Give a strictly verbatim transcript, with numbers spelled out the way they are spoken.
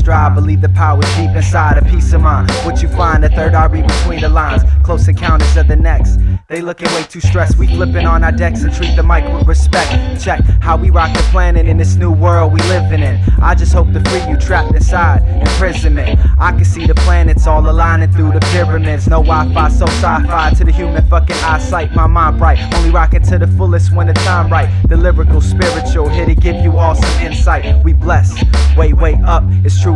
drive. Believe the power's deep inside, a peace of mind. What you find, the third eye read between the lines. Close encounters of the next. They looking way too stressed. We flipping on our decks and treat the mic with respect. Check how we rock the planet in this new world we living in. I just hope to free you trapped inside imprisonment. I can see the planets all aligning through the pyramids. No Wi-Fi, so sci-fi to the human fucking eyesight. My mind bright, only rocking to the fullest when the time right. The lyrical, spiritual, here to give you all some insight. We blessed, way, way up, it's true.